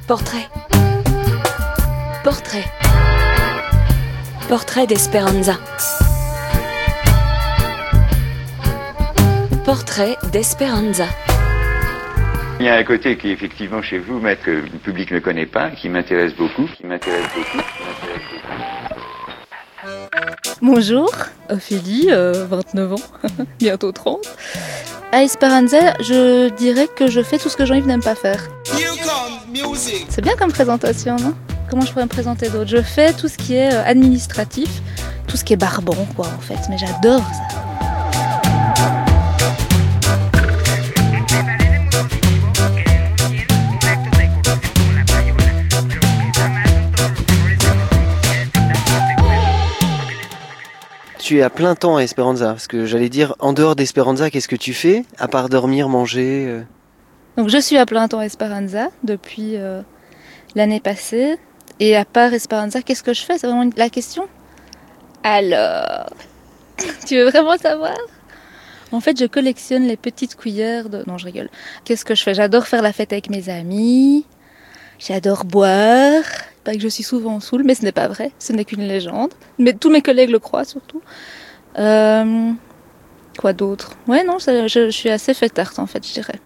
Portrait. Portrait. Portrait d'Esperanza. Portrait d'Esperanza. Il y a un côté qui, effectivement, chez vous, maître, que le public ne connaît pas, qui m'intéresse beaucoup. Bonjour, Ophélie, 29 ans, bientôt 30. À Esperanza, je dirais que je fais tout ce que Jean-Yves n'aime pas faire. C'est bien comme présentation, non ? Comment je pourrais me présenter d'autre ? Je fais tout ce qui est administratif, tout ce qui est barbant, quoi, en fait. Mais j'adore ça. Tu es à plein temps à Esperanza, parce que j'allais dire, en dehors d'Esperanza, qu'est-ce que tu fais, à part dormir, manger Donc je suis à plein temps à Esperanza depuis l'année passée. Et à part Esperanza, qu'est-ce que je fais ? C'est vraiment la question ? Alors, tu veux vraiment savoir ? En fait, je collectionne les petites cuillères de... Non, je rigole. Qu'est-ce que je fais ? J'adore faire la fête avec mes amis. J'adore boire. Pas que je suis souvent saoule, mais ce n'est pas vrai. Ce n'est qu'une légende. Mais tous mes collègues le croient, surtout. Quoi d'autre ? Ouais, non, je suis assez fêtarde, en fait, je dirais.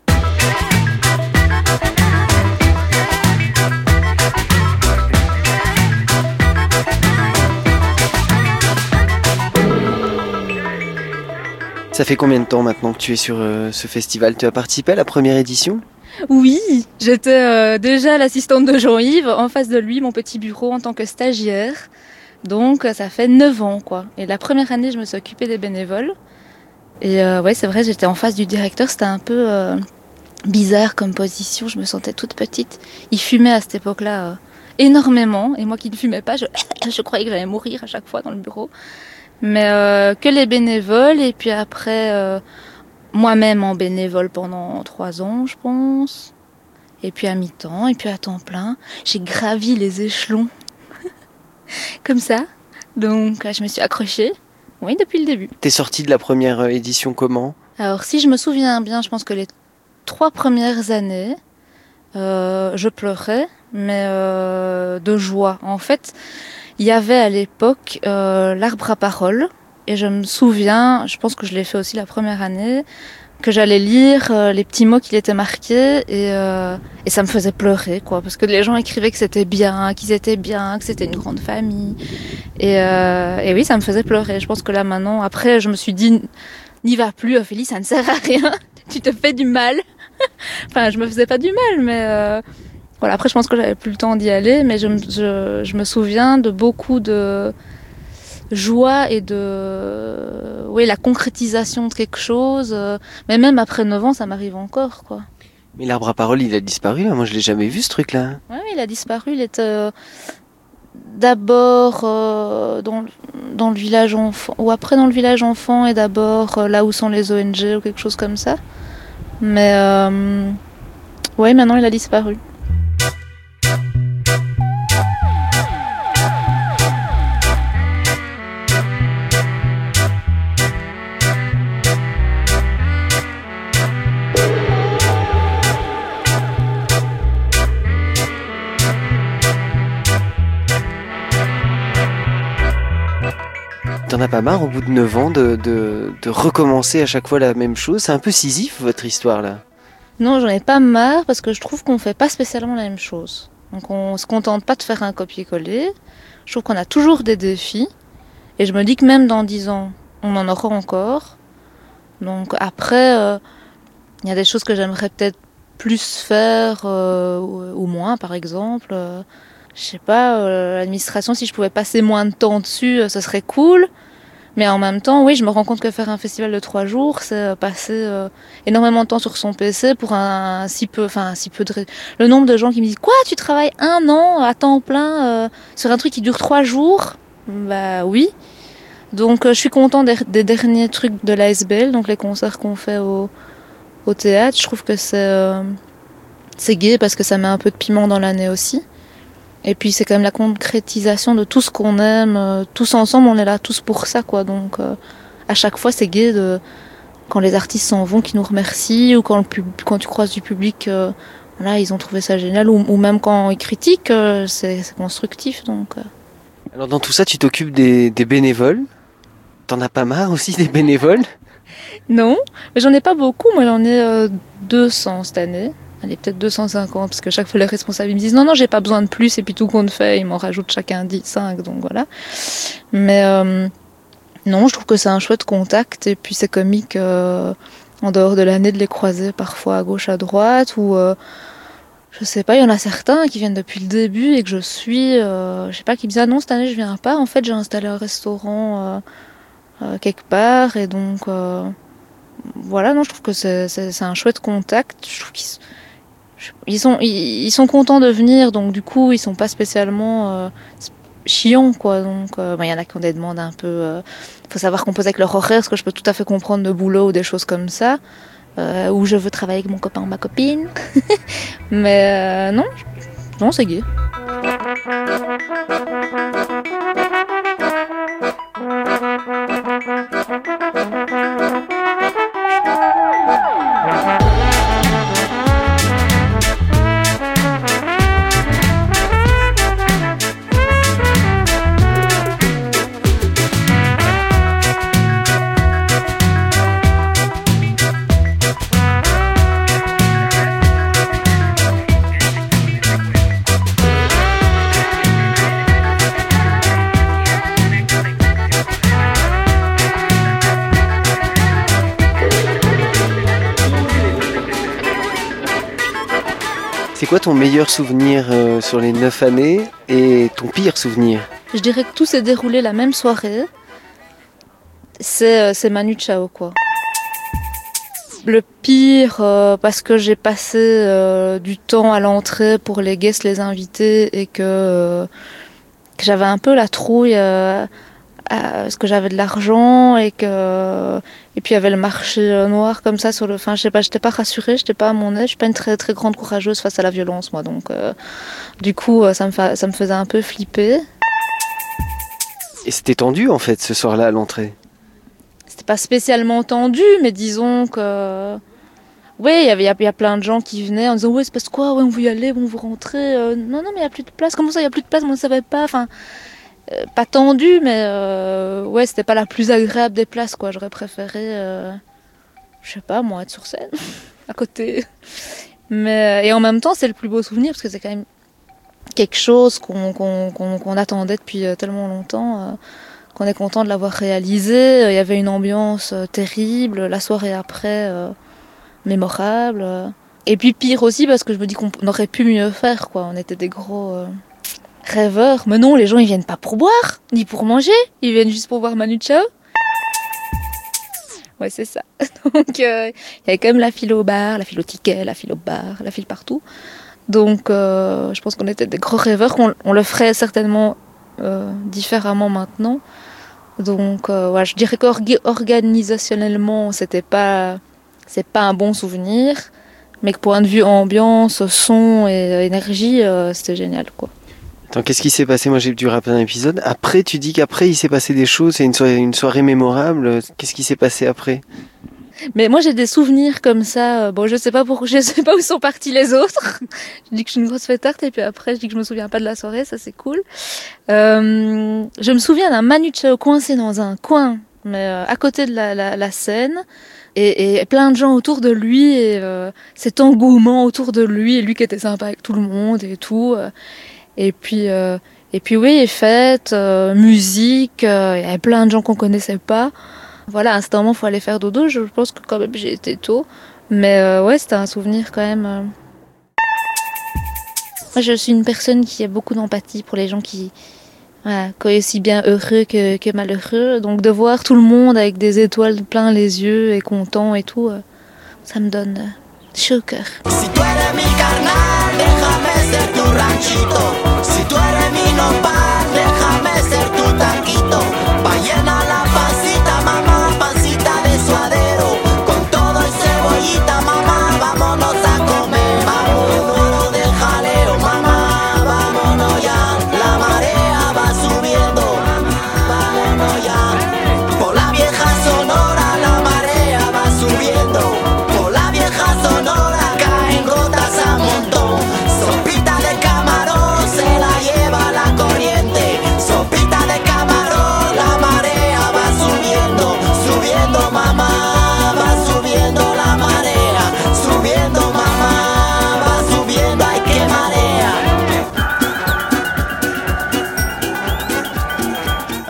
Ça fait combien de temps maintenant que tu es sur ce festival ? Tu as participé à la première édition ? Oui, j'étais déjà l'assistante de Jean-Yves, en face de lui, mon petit bureau en tant que stagiaire. Donc ça fait 9 ans, quoi. Et la première année, je me suis occupée des bénévoles. Et ouais, c'est vrai, j'étais en face du directeur, c'était un peu bizarre comme position, je me sentais toute petite. Il fumait à cette époque-là énormément, et moi qui ne fumais pas, je croyais que j'allais mourir à chaque fois dans le bureau. Mais que les bénévoles, et puis après... moi-même en bénévole pendant 3 ans, je pense. Et puis à mi-temps, et puis à temps plein. J'ai gravi les échelons. Comme ça. Donc je me suis accrochée. Oui, depuis le début. T'es sortie de la première édition comment ? Alors si je me souviens bien, je pense que les 3 premières années, je pleurais, mais de joie. En fait, il y avait à l'époque l'arbre à parole. Et je me souviens, je pense que je l'ai fait aussi la première année, que j'allais lire les petits mots qui étaient marqués et ça me faisait pleurer, quoi, parce que les gens écrivaient que c'était bien, qu'ils étaient bien, que c'était une grande famille. Et oui, ça me faisait pleurer. Je pense que là maintenant, après, je me suis dit, n'y va plus, Ophélie, ça ne sert à rien, tu te fais du mal. Enfin, je me faisais pas du mal, mais voilà. Après, je pense que j'avais plus le temps d'y aller, mais je me souviens de beaucoup de joie et de la concrétisation de quelque chose, mais même après 9 ans ça m'arrive encore, quoi. Mais l'arbre à parole il a disparu là, moi je l'ai jamais vu ce truc là. Oui, il a disparu, il était d'abord dans le village enfant, ou après dans le village enfant, et d'abord là où sont les ONG ou quelque chose comme ça, mais ouais, maintenant il a disparu. T'en as pas marre au bout de 9 ans de recommencer à chaque fois la même chose ? C'est un peu Sisyphe votre histoire là. Non, j'en ai pas marre parce que je trouve qu'on fait pas spécialement la même chose. Donc on se contente pas de faire un copier-coller. Je trouve qu'on a toujours des défis. Et je me dis que même dans 10 ans, on en aura encore. Donc après, il y a des choses que j'aimerais peut-être plus faire ou moins, par exemple. Je sais pas, l'administration, si je pouvais passer moins de temps dessus, ça serait cool. Mais en même temps, oui, je me rends compte que faire un festival de 3 jours, c'est passer énormément de temps sur son PC pour un si peu de... Le nombre de gens qui me disent « Quoi, tu travailles 1 an à temps plein sur un truc qui dure 3 jours ?» Bah oui. Donc je suis contente des derniers trucs de l'ASBL, donc les concerts qu'on fait au théâtre. Je trouve que c'est gai parce que ça met un peu de piment dans l'année aussi. Et puis c'est quand même la concrétisation de tout ce qu'on aime, tous ensemble, on est là tous pour ça, quoi. Donc à chaque fois c'est gai quand les artistes s'en vont, qui nous remercient, ou quand tu croises du public Voilà, ils ont trouvé ça génial, ou même quand ils critiquent, c'est constructif. Donc. Alors dans tout ça, tu t'occupes des bénévoles. T'en as pas marre aussi des bénévoles? Non, mais j'en ai pas beaucoup. Moi, j'en ai 200 cette année. Allez, peut-être 250, parce que chaque fois les responsables ils me disent non, j'ai pas besoin de plus, et puis tout compte fait, ils m'en rajoutent chacun 5, donc voilà. Mais non, je trouve que c'est un chouette contact, et puis c'est comique en dehors de l'année de les croiser parfois à gauche, à droite, ou je sais pas, il y en a certains qui viennent depuis le début et que je suis, je sais pas, qui me disent ah non, cette année je viens pas, en fait j'ai installé un restaurant quelque part, et donc voilà, non, je trouve que c'est un chouette contact. Je trouve ils sont contents de venir, donc du coup ils sont pas spécialement chiants, quoi. Donc il y en a qui ont des demandes un peu, faut savoir composer avec leur horaire, ce que je peux tout à fait comprendre, de boulot ou des choses comme ça, où je veux travailler avec mon copain ou ma copine. Mais non, c'est gai. C'est quoi ton meilleur souvenir sur les 9 années et ton pire souvenir? Je dirais que tout s'est déroulé la même soirée. C'est Manu Chao, quoi. Le pire, parce que j'ai passé du temps à l'entrée pour les guests, les invités, et que j'avais un peu la trouille parce que j'avais de l'argent, et puis il y avait le marché noir comme ça sur le. Enfin, je sais pas, j'étais pas rassurée, j'étais pas à mon aise, je suis pas une très très grande courageuse face à la violence, moi, donc du coup ça me faisait un peu flipper. Et c'était tendu en fait ce soir-là à l'entrée? C'était pas spécialement tendu, mais disons que oui, il y a plein de gens qui venaient en disant ouais, c'est parce quoi, ouais, on veut y aller, bon, vous rentrez, non mais il y a plus de place, comment ça il y a plus de place, moi je savais pas, enfin pas tendu, mais ouais, c'était pas la plus agréable des places, quoi. J'aurais préféré je sais pas moi, être sur scène à côté, mais et en même temps c'est le plus beau souvenir parce que c'est quand même quelque chose qu'on attendait depuis tellement longtemps, qu'on est content de l'avoir réalisé. Il y avait une ambiance terrible, la soirée après mémorable, et puis pire aussi parce que je me dis qu'on aurait pu mieux faire, quoi. On était des gros rêveurs, mais non, les gens ils viennent pas pour boire ni pour manger, ils viennent juste pour voir Manu Chao. Ouais, c'est ça. Donc il y avait quand même la file au bar, la file au ticket, la file au bar, la file partout. Donc je pense qu'on était des gros rêveurs, on le ferait certainement différemment maintenant. Donc ouais, je dirais qu'organisationnellement c'est pas un bon souvenir, mais que point de vue ambiance, son et énergie, c'était génial, quoi. Attends, qu'est-ce qui s'est passé? Moi j'ai dû rappeler un épisode. Après, tu dis qu'après il s'est passé des choses, c'est une soirée mémorable. Qu'est-ce qui s'est passé après? Mais moi j'ai des souvenirs comme ça. Bon, je sais pas où sont partis les autres. Je dis que je suis une grosse fêtarde et puis après je dis que je me souviens pas de la soirée, ça c'est cool. Je me souviens d'un Manu Chao coincé dans un coin, mais à côté de la scène, et plein de gens autour de lui, et cet engouement autour de lui, et lui qui était sympa avec tout le monde et tout. Et puis oui, fête, musique, il y avait plein de gens qu'on connaissait pas. Voilà, à un certain moment, il faut aller faire dodo. Je pense que quand même, j'ai été tôt. Mais ouais, c'était un souvenir quand même. Moi, je suis une personne qui a beaucoup d'empathie pour les gens qui est aussi bien heureux que malheureux. Donc de voir tout le monde avec des étoiles plein les yeux et content et tout, ça me donne chaud au cœur. Si tu eres mi carnal, déjame ser tu ranchito. Si tu eres mi nopal, déjame ser tu taquito. Pa' llenar la pancita, mamá, pancita de suadero. Con todo y cebollita, mamá, vámonos a comer. Vámonos de jaleo, mamá, vámonos ya. La marea va subiendo, vámonos ya. Por la vieja Sonora, la marea va subiendo. Por la vieja Sonora caen gotas a montones.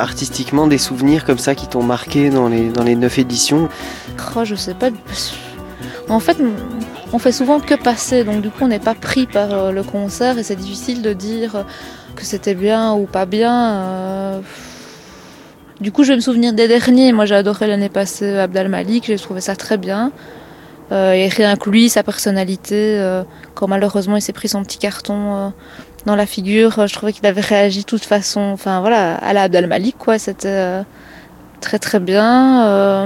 artistiquement des souvenirs comme ça qui t'ont marqué dans les 9 éditions? Oh, je sais pas. En fait, on fait souvent que passer, donc du coup on n'est pas pris par le concert et c'est difficile de dire que c'était bien ou pas bien. Du coup je vais me souvenir des derniers. Moi j'ai adoré l'année passée Abd al-Malik, j'ai trouvé ça très bien. Et rien que lui, sa personnalité, quand malheureusement il s'est pris son petit carton dans la figure, je trouvais qu'il avait réagi de toute façon, enfin voilà, à la Abd al-Malik quoi, c'était très très bien.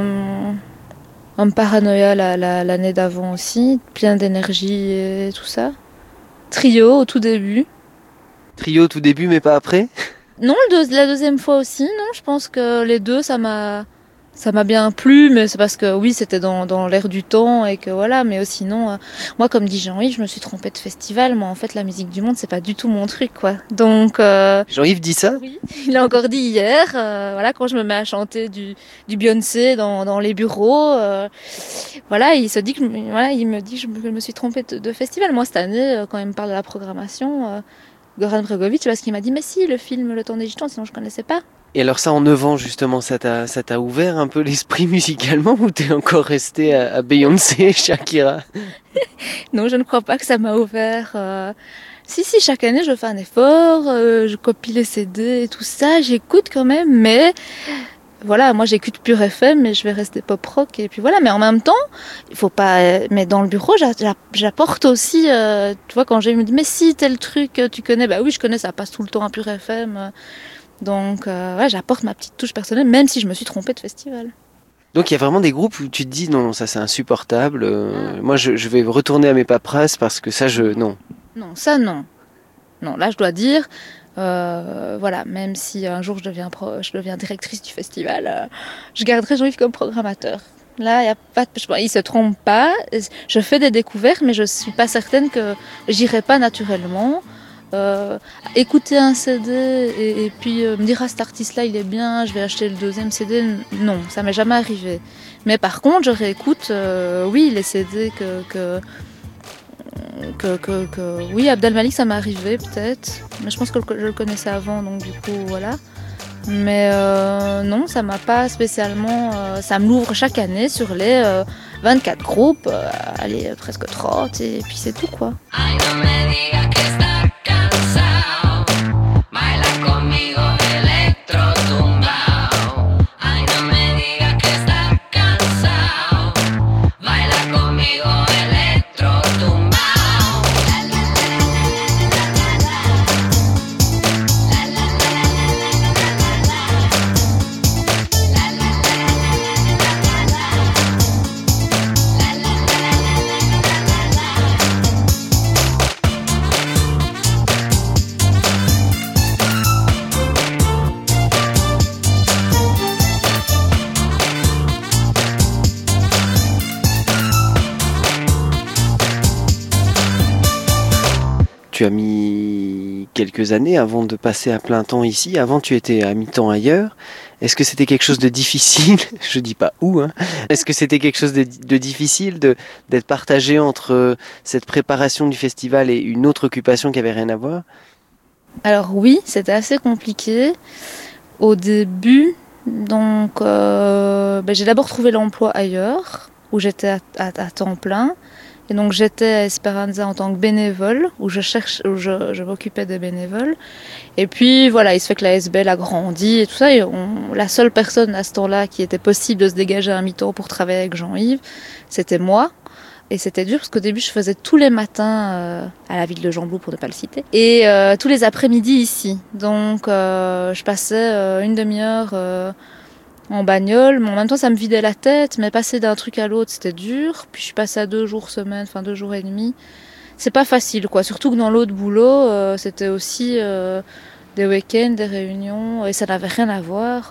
Un paranoïa l'année d'avant aussi, plein d'énergie et tout ça. Trio au tout début. Trio au tout début mais pas après? Non, la deuxième fois aussi, non, je pense que les deux ça m'a bien plu, mais c'est parce que oui, c'était dans l'air du temps et que voilà, mais sinon, moi comme dit Jean-Yves, je me suis trompée de festival. Moi en fait, la musique du monde, c'est pas du tout mon truc quoi. Donc Jean-Yves dit ça? Oui, il l'a encore dit hier. Voilà, quand je me mets à chanter du Beyoncé dans les bureaux, voilà, il se dit que voilà, il me dit que je me suis trompée de festival. Moi cette année, quand il me parle de la programmation, Goran Bregovic, parce qu'il m'a dit mais si le film Le Temps des Gitans, sinon je connaissais pas. Et alors ça, en 9 ans, justement, ça t'a ouvert un peu l'esprit musicalement ou t'es encore resté à Beyoncé, Shakira? Non, je ne crois pas que ça m'a ouvert. Si, chaque année, je fais un effort, je copie les CD et tout ça, j'écoute quand même, mais voilà, moi j'écoute Pure FM, mais je vais rester pop rock, et puis voilà, mais en même temps, il faut pas, mais dans le bureau, j'apporte aussi, tu vois, quand j'ai me dit, mais si, tel truc, tu connais, bah oui, je connais, ça passe tout le temps à Pure FM. Donc, ouais, j'apporte ma petite touche personnelle, même si je me suis trompée de festival. Donc il y a vraiment des groupes où tu te dis non, ça c'est insupportable. Moi je vais retourner à mes paperasses parce que ça non. Non, ça non. Non, là je dois dire, voilà, même si un jour je deviens directrice du festival, je garderai Jean-Yves comme programmateur. Là, il y a pas, il se trompe pas. Je fais des découvertes, mais je suis pas certaine que j'irai pas naturellement. Écouter un CD et puis me dire cet artiste-là il est bien, je vais acheter le deuxième CD, non, ça m'est jamais arrivé. Mais par contre, je réécoute, oui, les CD que oui, Abd al-Malik ça m'est arrivé peut-être, mais je pense que je le connaissais avant, donc du coup voilà. Mais non, ça m'a pas spécialement, ça me l'ouvre chaque année sur les 24 groupes, allez presque 30 et puis c'est tout quoi. Tu as mis quelques années avant de passer à plein temps ici. Avant, tu étais à mi-temps ailleurs. Est-ce que c'était quelque chose de difficile? Je dis pas où, hein. Est-ce que c'était quelque chose de difficile d'être partagé entre cette préparation du festival et une autre occupation qui avait rien à voir? Alors oui, c'était assez compliqué. Au début, donc j'ai d'abord trouvé l'emploi ailleurs, où j'étais à temps plein. Et donc j'étais à Esperanza en tant que bénévole, où je m'occupais des bénévoles. Et puis voilà, il se fait que la SBL a grandi et tout ça. Et la seule personne à ce temps-là qui était possible de se dégager à mi-temps pour travailler avec Jean-Yves, c'était moi. Et c'était dur parce qu'au début je faisais tous les matins à la ville de Gembloux pour ne pas le citer. Et tous les après-midi ici. Donc je passais une demi-heure en bagnole, mais en même temps ça me vidait la tête, mais passer d'un truc à l'autre c'était dur. Puis je suis passée à 2 jours semaine, 2 jours et demi. C'est pas facile quoi, surtout que dans l'autre boulot c'était aussi des week-ends, des réunions, et ça n'avait rien à voir.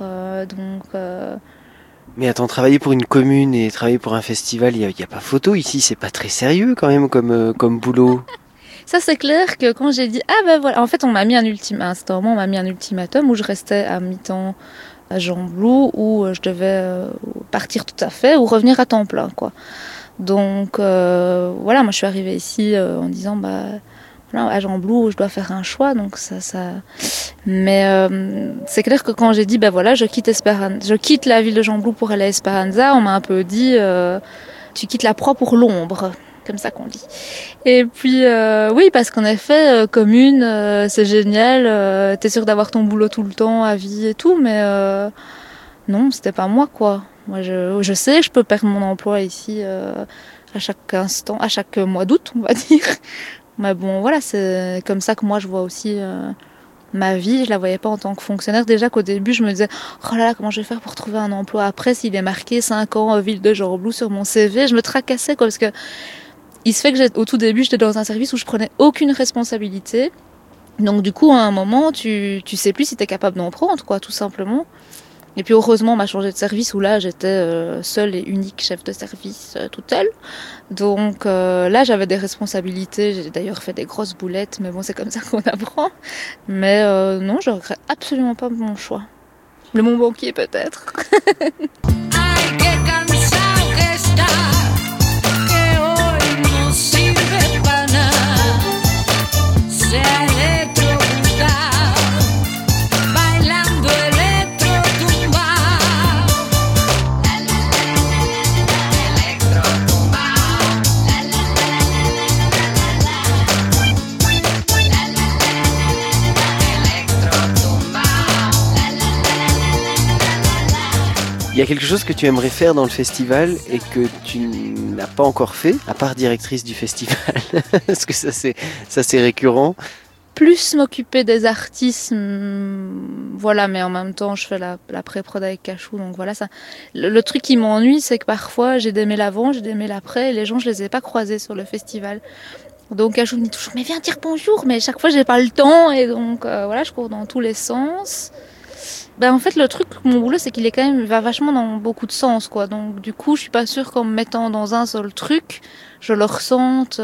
Mais attends, travailler pour une commune et travailler pour un festival, il y a pas photo ici, c'est pas très sérieux quand même comme boulot. Ça c'est clair que quand j'ai dit voilà, en fait on m'a mis un ultimatum où je restais à mi-temps à Gembloux, où je devais partir tout à fait ou revenir à temps plein quoi. Donc voilà, moi je suis arrivée ici en disant voilà, à Jean-Blou, je dois faire un choix, donc ça. Mais c'est clair que quand j'ai dit, ben voilà, je quitte la ville de Jean-Blou pour aller à Esperanza, on m'a un peu dit, tu quittes la proie pour l'ombre, comme ça qu'on dit. Et puis oui, parce qu'en effet, commune, c'est génial, t'es sûr d'avoir ton boulot tout le temps, à vie et tout, mais non, c'était pas moi, quoi. Moi, je sais que je peux perdre mon emploi ici à chaque instant, à chaque mois d'août, on va dire. Mais bon, voilà, c'est comme ça que moi je vois aussi ma vie. Je la voyais pas en tant que fonctionnaire. Déjà qu'au début, je me disais, oh là là, comment je vais faire pour trouver un emploi après s'il est marqué 5 ans ville de Jean-Blou sur mon CV. Je me tracassais, quoi, parce que il se fait que au tout début, j'étais dans un service où je prenais aucune responsabilité. Donc du coup, à un moment, tu sais plus si t'es capable d'en prendre, quoi, tout simplement. Et puis heureusement, on m'a changé de service où là, j'étais seule et unique chef de service toute seule. Donc là, j'avais des responsabilités. J'ai d'ailleurs fait des grosses boulettes, mais bon, c'est comme ça qu'on apprend. Mais non, je regrette absolument pas mon choix. Mon banquier peut-être. Il y a quelque chose que tu aimerais faire dans le festival et que tu n'as pas encore fait, à part directrice du festival. Est-ce que ça c'est récurrent? Plus m'occuper des artistes, voilà, mais en même temps, je fais la pré-prod avec Cachou, donc voilà ça. Le truc qui m'ennuie, c'est que parfois, j'ai des mails avant, j'ai des mails après, et les gens, je les ai pas croisés sur le festival. Donc Cachou me dit toujours, mais viens dire bonjour, mais chaque fois, j'ai pas le temps, et donc voilà, je cours dans tous les sens. Ben en fait le truc, mon boulot c'est qu'il est quand même va vachement dans beaucoup de sens, quoi. Donc du coup je suis pas sûre qu'en me mettant dans un seul truc, je le ressente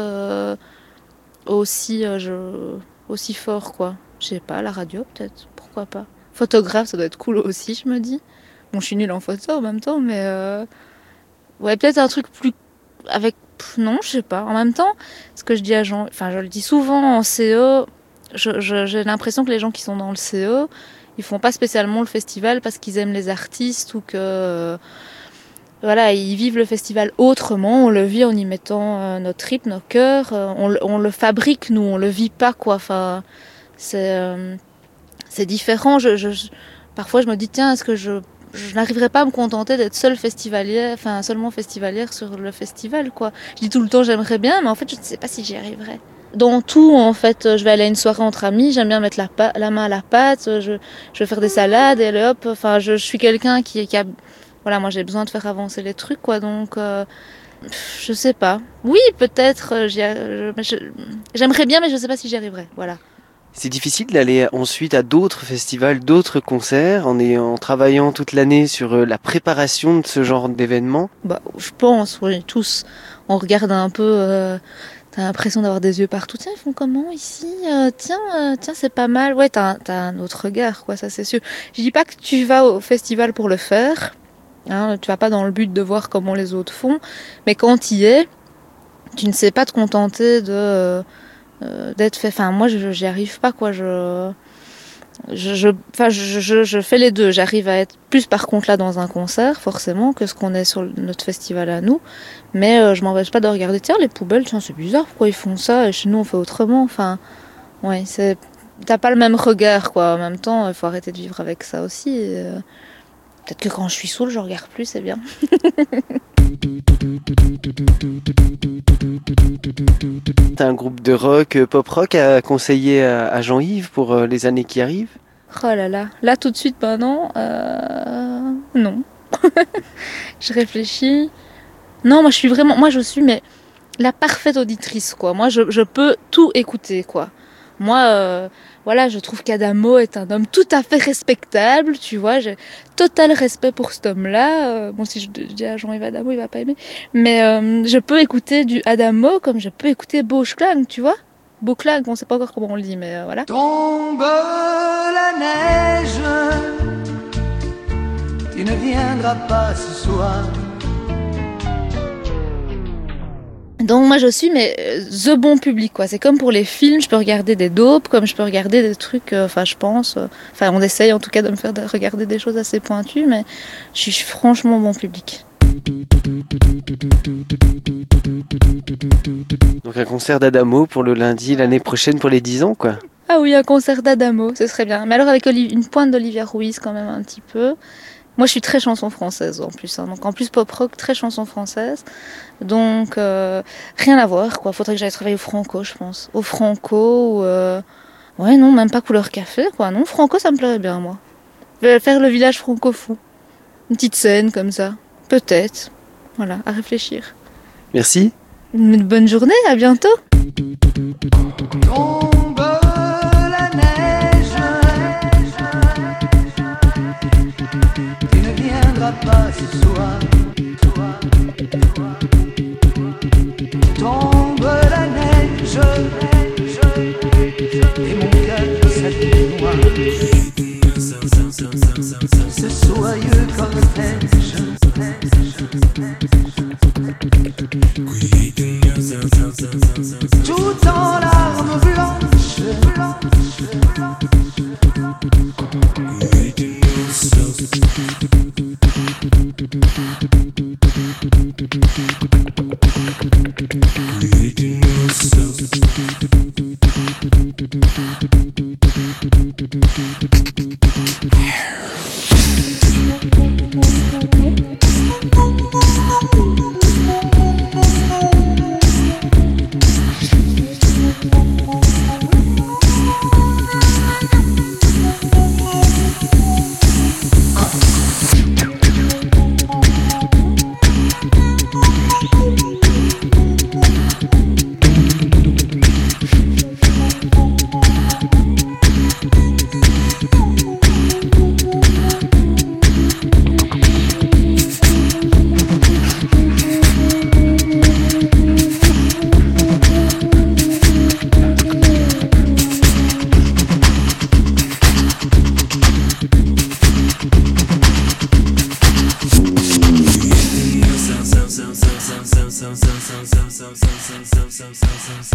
aussi fort, quoi. Je sais pas, la radio peut-être, pourquoi pas. Photographe ça doit être cool aussi, je me dis. Bon je suis nulle en photo en même temps, mais ouais peut-être un truc plus avec non je sais pas. En même temps ce que je dis à Jean, enfin je le dis souvent en CE, j'ai l'impression que les gens qui sont dans le CE ils font pas spécialement le festival parce qu'ils aiment les artistes ou que voilà, ils vivent le festival autrement, on le vit en y mettant notre tripes, nos cœurs, on le fabrique nous, on le vit pas, quoi. Enfin, c'est différent. Parfois je me dis tiens, est-ce que je n'arriverai pas à me contenter d'être seulement festivalière sur le festival, quoi. Je dis tout le temps j'aimerais bien, mais en fait je ne sais pas si j'y arriverai. Dans tout, en fait, je vais aller à une soirée entre amis, j'aime bien mettre la main à la pâte, je vais faire des salades et hop, enfin, je suis quelqu'un qui a, voilà, moi j'ai besoin de faire avancer les trucs, quoi, donc, je sais pas. Oui, peut-être, j'aimerais bien, mais je sais pas si j'y arriverai, voilà. C'est difficile d'aller ensuite à d'autres festivals, d'autres concerts, en travaillant toute l'année sur la préparation de ce genre d'événements? Bah, je pense, oui, tous. On regarde un peu, t'as l'impression d'avoir des yeux partout. Tiens, ils font comment ici? Tiens, c'est pas mal. Ouais, t'as un autre regard, quoi, ça c'est sûr. Je dis pas que tu vas au festival pour le faire. Hein, tu vas pas dans le but de voir comment les autres font. Mais quand t'y es, tu ne sais pas te contenter d'être fait. Enfin, moi, j'y arrive pas, quoi. Je fais les deux. J'arrive à être plus, par contre, là, dans un concert, forcément, que ce qu'on est sur notre festival à nous. Mais je m'empêche pas de regarder, tiens, les poubelles, tiens, c'est bizarre, pourquoi ils font ça? Et chez nous, on fait autrement. Enfin, ouais, t'as pas le même regard, quoi. En même temps, il faut arrêter de vivre avec ça aussi. Peut-être que quand je suis saoule, je regarde plus, c'est bien. T'as un groupe de rock, pop-rock à conseiller à Jean-Yves pour les années qui arrivent? Oh là là, là tout de suite, ben non. Non. Je réfléchis. Non, moi je suis mais la parfaite auditrice, quoi. Moi je peux tout écouter, quoi. Moi, voilà, je trouve qu'Adamo est un homme tout à fait respectable, tu vois, j'ai total respect pour cet homme-là. Bon, si je dis à Jean-Yves Adamo, il va pas aimer. Mais je peux écouter du Adamo comme je peux écouter Beauclang, tu vois. Beauclang, on sait pas encore comment on le dit, mais voilà. Tombe la neige, tu ne viendras pas ce soir. Donc moi je suis the bon public quoi. C'est comme pour les films, je peux regarder des dopes comme je peux regarder des trucs. Je pense. On essaye en tout cas de me faire regarder des choses assez pointues, mais je suis franchement bon public. Donc un concert d'Adamo pour le lundi l'année prochaine pour les 10 ans quoi. Ah oui, un concert d'Adamo, ce serait bien. Mais alors avec une pointe d'Olivia Ruiz quand même un petit peu. Moi je suis très chanson française en plus. Donc en plus pop rock, très chanson française. Donc rien à voir quoi. Faudrait que j'aille travailler au Franco je pense. Au Franco ou... Ouais non, même pas couleur café quoi. Non, Franco ça me plairait bien moi. Faire le village franco-fou. Une petite scène comme ça. Peut-être. Voilà, à réfléchir. Merci. Une bonne journée, à bientôt. Tombe la neige, tu ne viendras pas ce soir. Tombe la neige, et mon cœur s'habille noir. C'est soyeux cortège, tout en larmes blanches. some